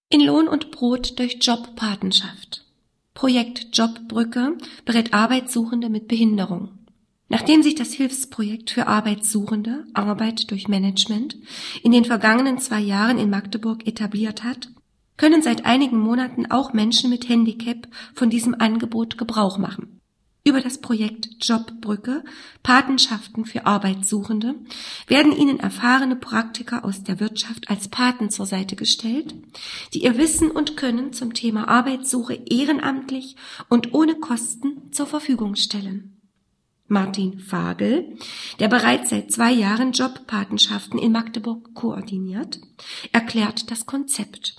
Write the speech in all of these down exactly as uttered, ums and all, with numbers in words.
In Lohn und Brot durch Jobpatenschaft. Projekt Jobbrücke berät Arbeitssuchende mit Behinderung. Nachdem sich das Hilfsprojekt für Arbeitssuchende Arbeit durch Management in den vergangenen zwei Jahren in Magdeburg etabliert hat, können seit einigen Monaten auch Menschen mit Handicap von diesem Angebot Gebrauch machen. Über das Projekt Jobbrücke, Patenschaften für Arbeitssuchende, werden ihnen erfahrene Praktiker aus der Wirtschaft als Paten zur Seite gestellt, die ihr Wissen und Können zum Thema Arbeitssuche ehrenamtlich und ohne Kosten zur Verfügung stellen. Martin Fagel, der bereits seit zwei Jahren Jobpatenschaften in Magdeburg koordiniert, erklärt das Konzept.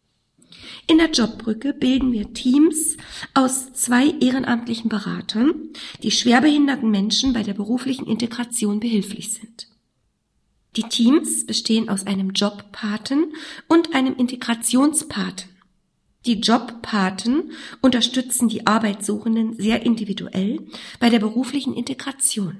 In der Jobbrücke bilden wir Teams aus zwei ehrenamtlichen Beratern, die schwerbehinderten Menschen bei der beruflichen Integration behilflich sind. Die Teams bestehen aus einem Jobpaten und einem Integrationspaten. Die Jobpaten unterstützen die Arbeitssuchenden sehr individuell bei der beruflichen Integration.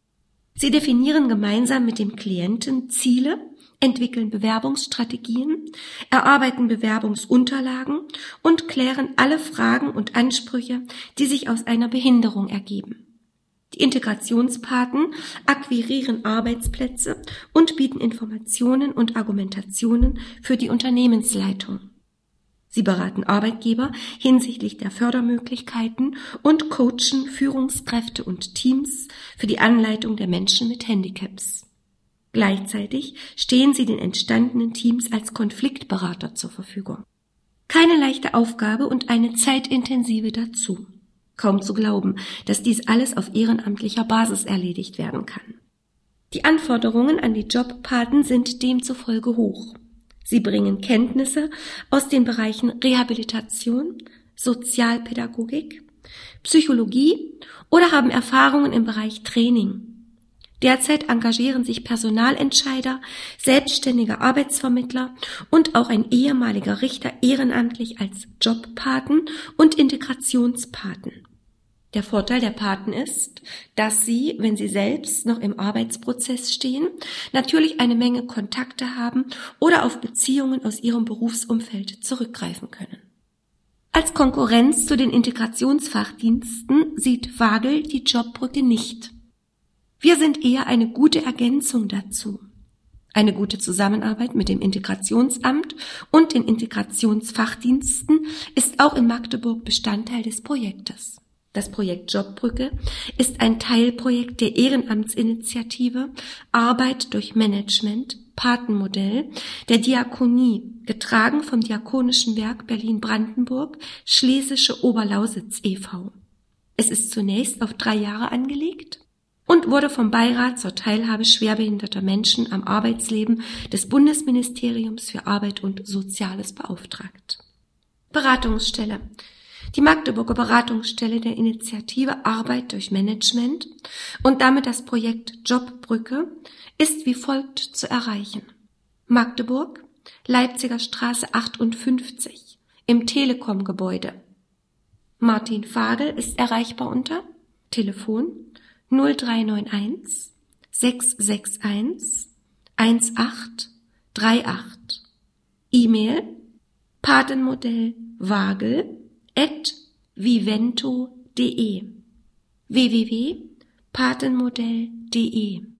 Sie definieren gemeinsam mit dem Klienten Ziele, entwickeln Bewerbungsstrategien, erarbeiten Bewerbungsunterlagen und klären alle Fragen und Ansprüche, die sich aus einer Behinderung ergeben. Die Integrationspaten akquirieren Arbeitsplätze und bieten Informationen und Argumentationen für die Unternehmensleitung. Sie beraten Arbeitgeber hinsichtlich der Fördermöglichkeiten und coachen Führungskräfte und Teams für die Anleitung der Menschen mit Handicaps. Gleichzeitig stehen sie den entstandenen Teams als Konfliktberater zur Verfügung. Keine leichte Aufgabe und eine zeitintensive dazu. Kaum zu glauben, dass dies alles auf ehrenamtlicher Basis erledigt werden kann. Die Anforderungen an die Jobpaten sind demzufolge hoch. Sie bringen Kenntnisse aus den Bereichen Rehabilitation, Sozialpädagogik, Psychologie oder haben Erfahrungen im Bereich Training. Derzeit engagieren sich Personalentscheider, selbstständige Arbeitsvermittler und auch ein ehemaliger Richter ehrenamtlich als Jobpaten und Integrationspaten. Der Vorteil der Paten ist, dass sie, wenn sie selbst noch im Arbeitsprozess stehen, natürlich eine Menge Kontakte haben oder auf Beziehungen aus ihrem Berufsumfeld zurückgreifen können. Als Konkurrenz zu den Integrationsfachdiensten sieht Fagel die Jobbrücke nicht. Wir sind eher eine gute Ergänzung dazu. Eine gute Zusammenarbeit mit dem Integrationsamt und den Integrationsfachdiensten ist auch in Magdeburg Bestandteil des Projektes. Das Projekt Jobbrücke ist ein Teilprojekt der Ehrenamtsinitiative Arbeit durch Management, Patenmodell der Diakonie, getragen vom Diakonischen Werk Berlin-Brandenburg, Schlesische Oberlausitz e V Es ist zunächst auf drei Jahre angelegt und wurde vom Beirat zur Teilhabe schwerbehinderter Menschen am Arbeitsleben des Bundesministeriums für Arbeit und Soziales beauftragt. Beratungsstelle. Die Magdeburger Beratungsstelle der Initiative Arbeit durch Management und damit das Projekt Jobbrücke ist wie folgt zu erreichen. Magdeburg, Leipziger Straße achtundfünfzig, im Telekom-Gebäude. Martin Fagel ist erreichbar unter Telefon null drei neun eins sechs sechs eins eins acht drei acht. E-Mail patenmodellwagel at vivento punkt de w w w punkt patenmodell punkt de